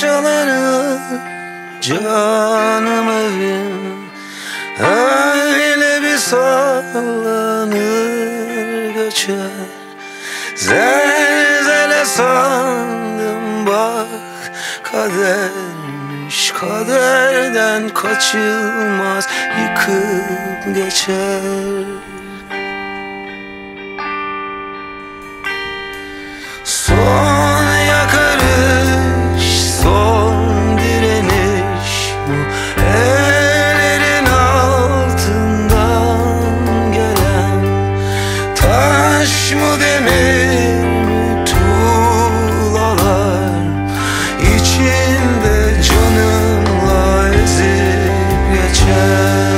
Parçalanır canım evim, öyle bir sallanır göçer. Zelzele sandım, bak kadermiş, kaderden kaçılmaz, yıkıp geçer. Son yakarış, son direniş, bu ellerin altından gelen taş mı, demir mi, tuğlalar içinde canımla ezip geçer.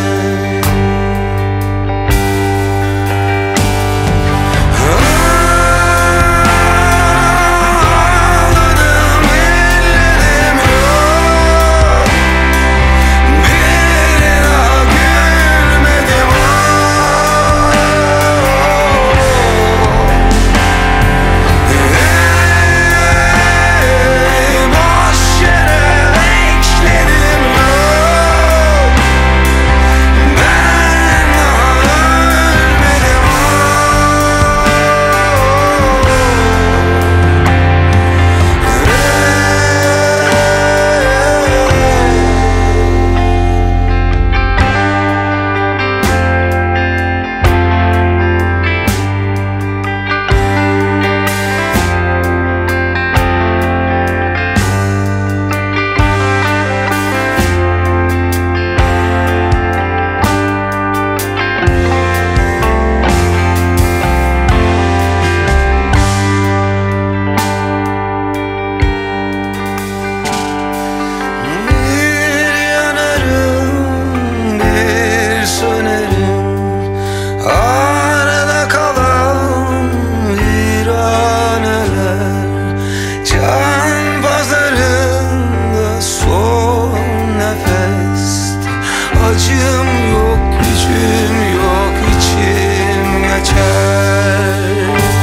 Acım yok, gücüm yok, içim geçer.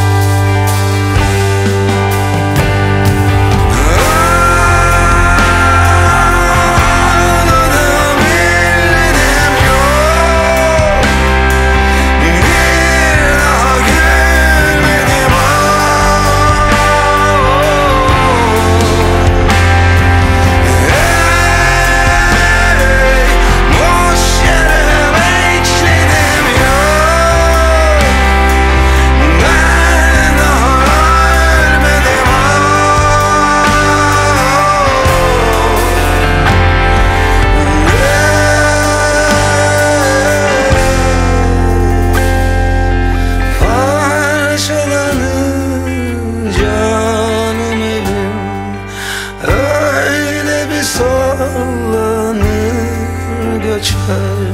Ağladım, elledim yok, bir daha gülmedim. Sallanır göçer,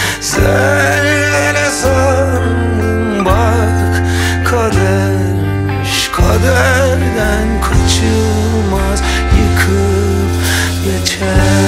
zerre sandım, bak kadermiş, kaderden kaçılmaz, yıkıp geçer.